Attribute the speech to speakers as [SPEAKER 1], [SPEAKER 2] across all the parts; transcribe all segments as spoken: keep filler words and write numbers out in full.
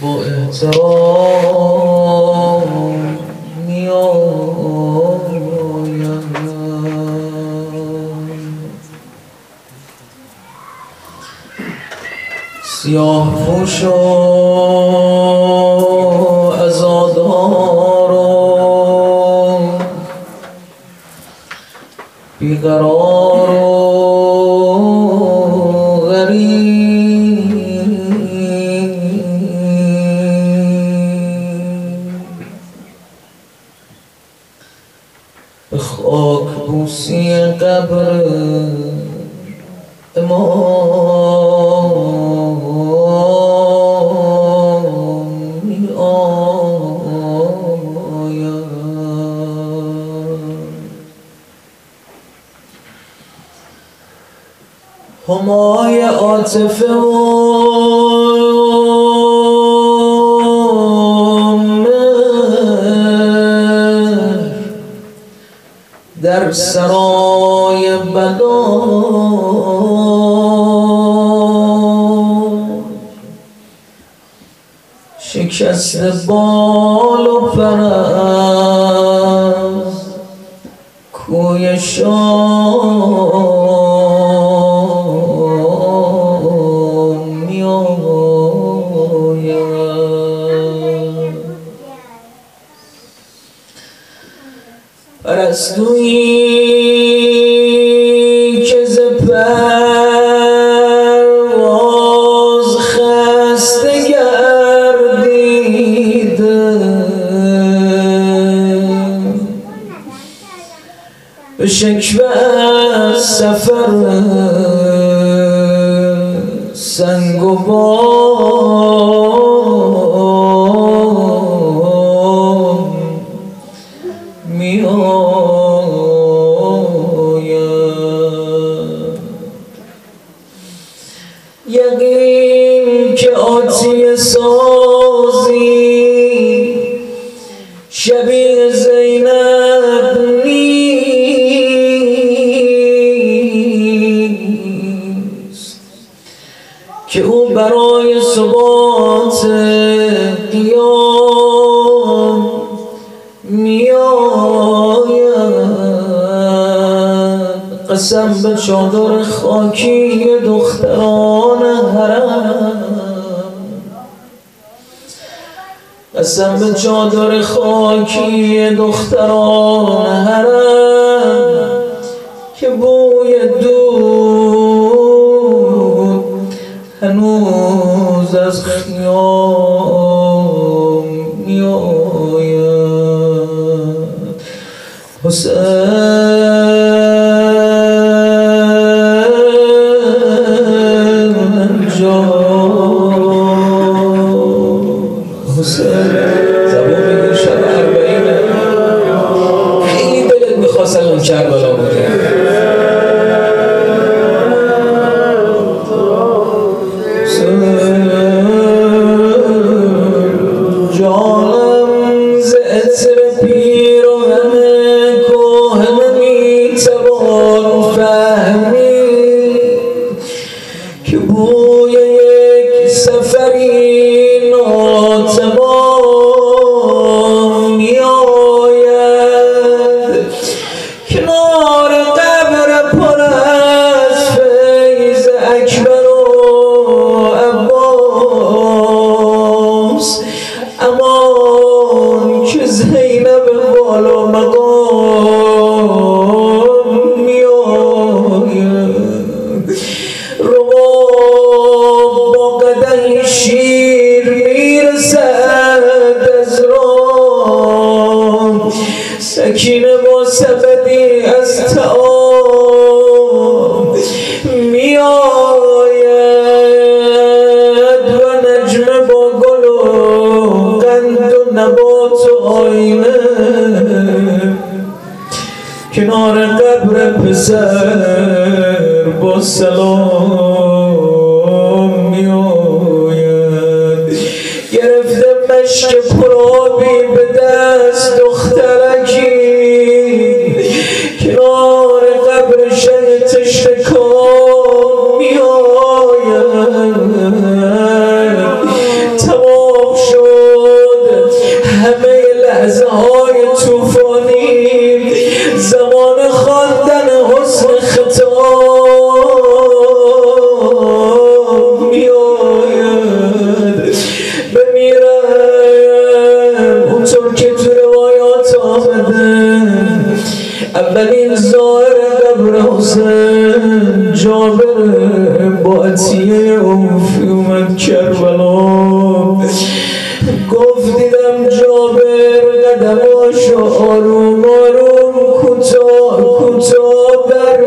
[SPEAKER 1] با احترام میآیم. سیاه پوش و عزادار و بیقرار و غریب، به خاک بوسی قبر امام می آیم. همای عاطفه و مهر در سرای بلا شکست بال و پر از کوی شام می آید. پرستویی که ز پرواز خسته گردیده، به شکوه از سفر سنگ و بام می آید. یقین که آتیه سازی شبیه زینب نیست، که او برای ثبات قیام می آید. قسم به چادر خاکی دختران حرم، قسم به چادر خاکی دختران حرم، که بوی دود هنوز از خیام می آید. حسین زبون بگیر شب اربعینه، خیلی دلت میخواست الان کربلا بوده. جانم ز عطر پیر و همه کهنه میتوان فهمید، که بوی یک سفری ناتمام می آید. کنار قبر پر از فیض اکبر و عباس، امان که زینب بالا مقام می آید. رباب با قدح شیر میرسد از رام، سکینه با سبدی از طعام می آید. و نجمه با گل و قند و نبات و آینه، کنار قبر پسر با سلام می آید. گرفته مشک پرابی به دست دخترکی، کنار قبر شه تشتکام می آید. تمام پاشو آروم آروم کوتاه کوتاه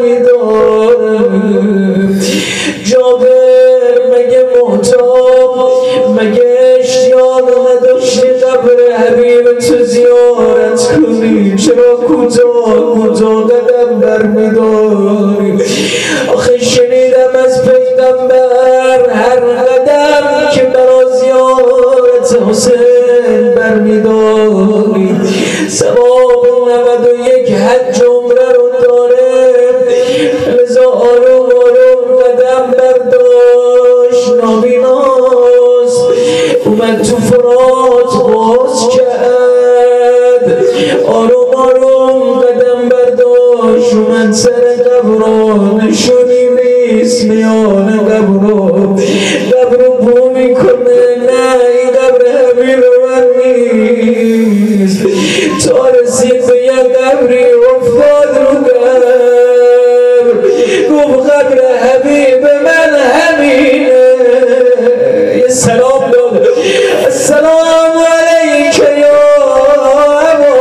[SPEAKER 1] برمیدارم. جابر مگه محتاب مگه اشتیاق نداشتی قبر حبیب تو زیارت کنی؟ چرا کوتاه کوتاه قدم برمیداری؟ آخه شنیدم از پیغمبر هر قدم که برا زیارت حسین برمیداری ثواب نود و یک حج عمره رو داره. لذا آروم آروم قدم برداشت. نابیناست اومد تو فرات باز کرد. آروم آروم قدم برداشت اومد سر قبران. نشونی نیست میان قبران. قبر رو بو میکنه. نه این قبر حبیب من نیست. تا رسید به یه قبری افتاد رو قبر. گفت قبر حبیب من همینه. یه سلام داد. السلام علیک یا ابا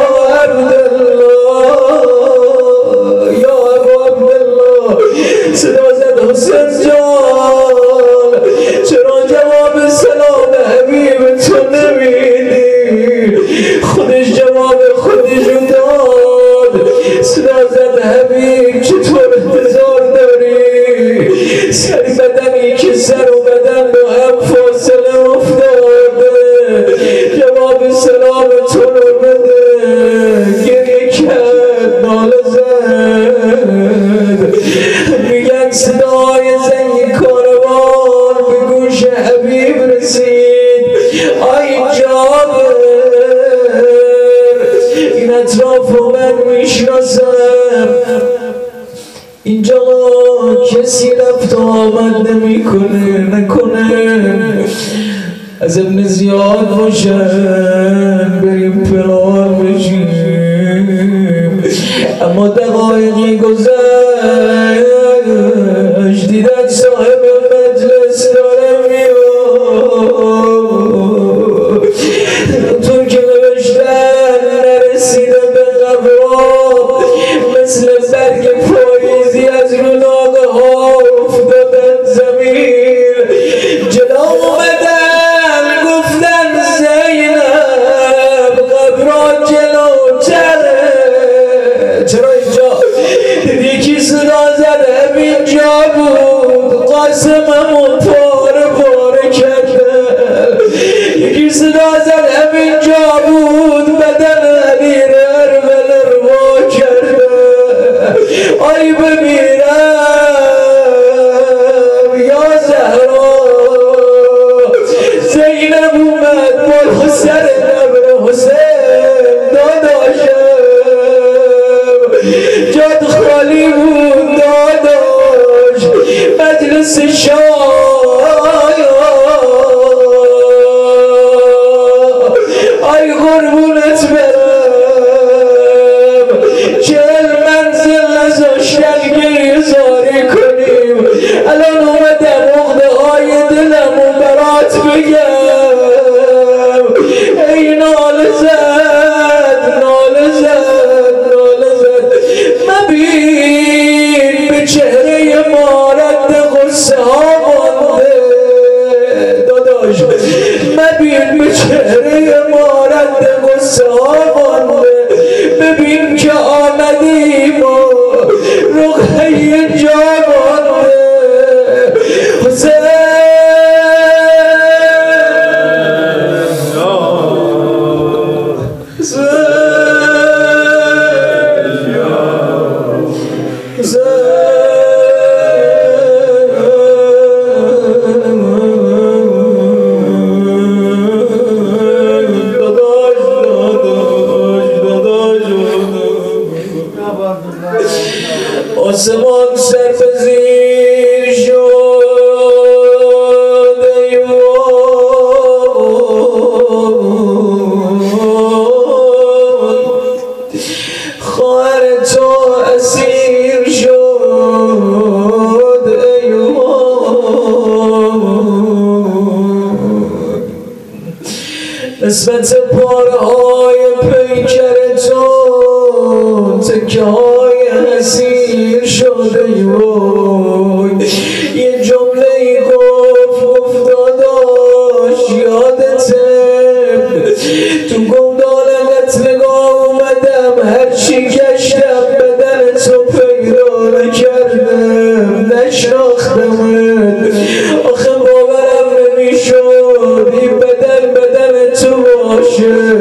[SPEAKER 1] عبدالله. یا ابا عبدالله. صدا زد حسین جان چرا جواب سلام حبیب تو نمیدی؟ خودش جواب خودش رو داد. صدا زد حبیب چطور انتظار داری؟ سری بدنی که سر و بدن با هم فاصله افتاده. جواب سلام تو رو بده. گریه کرد ناله زد. میگن صدای زنگ کاروان به گوش حبیب رسید. آی جابر این اطراف رو من میشناسم. اینجا کسی رفت آمد نمی کنه. نکنه از ابن زیاد باشن بریم پلان بشیم. اما دقایقی گذشت دیدن صاحب مجلس داره میاد. تو که نوشتن نرسیده به قبرات مثل برگ پاییزی از رو ناقه ها افتادن زمین. جلو اومدن گفتن زینب قبرات جلوتره. چرا اینجا؟ یکی صدا زد همینجا بود. قاسممون پاره پاره کرده. یکی صدا زد همینجا بود. بدن علی ارول اروا کرده. آی بمیرم یا زهرا. زینب اومد بال سر قبر حسین. داداشم جاد خالی بود. داداش مجلس شاید. آی قربونت برم چهل منزل نذاشتن گریه زاری کنیم. الان اومدم عقده های دلم و برات بگم. ای ناله زد ناله زد ناله زد. مبین به چهره ما رد غصه ها مانده. داداش مبین به چهره ما رد غصه ها مانده. ببین که آمدیم و رقیه جا مانده. حسین آسمان سر به زیر شد. ای خواهر تو اسیر شد. ای نسبت پاره های پیکر تو تکه های حسیر شده وای یه جمله گفت گفت داداش یادته تو گودال قتلگاه اومدم هرچی گشتم بدن تو پیدا نکردم نشناختمت آخه باورم نمیشد این بدن بدن تو باشه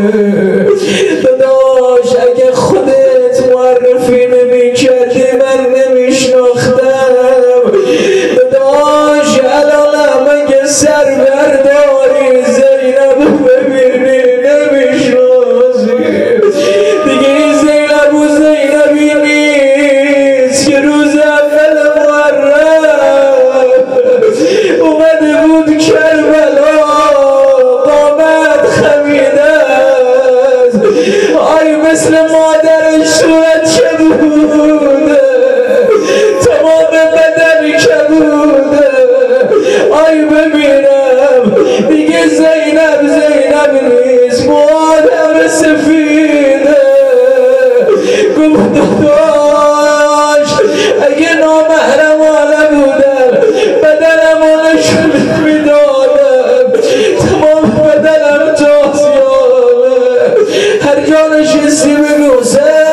[SPEAKER 1] داداش اگه خودت معرفی نمیکردی من نمیشناختم داداش الانم اگه سر برداری زینب ببینی نمیشناسی دیگه این زینب و زینبی نیست که روز اول محرم اومده بود کربلا قامت خمیده است آی مثل مادرش صورت که بوده تمام بدن که بوده آی ببینم دیگه زینب زینب نیست مادر سفیده گفت داداش اگه نامحرمانه بودم بدنمو نشون میدادم تمام بدنم جاسیانه هر جا نشستی بگو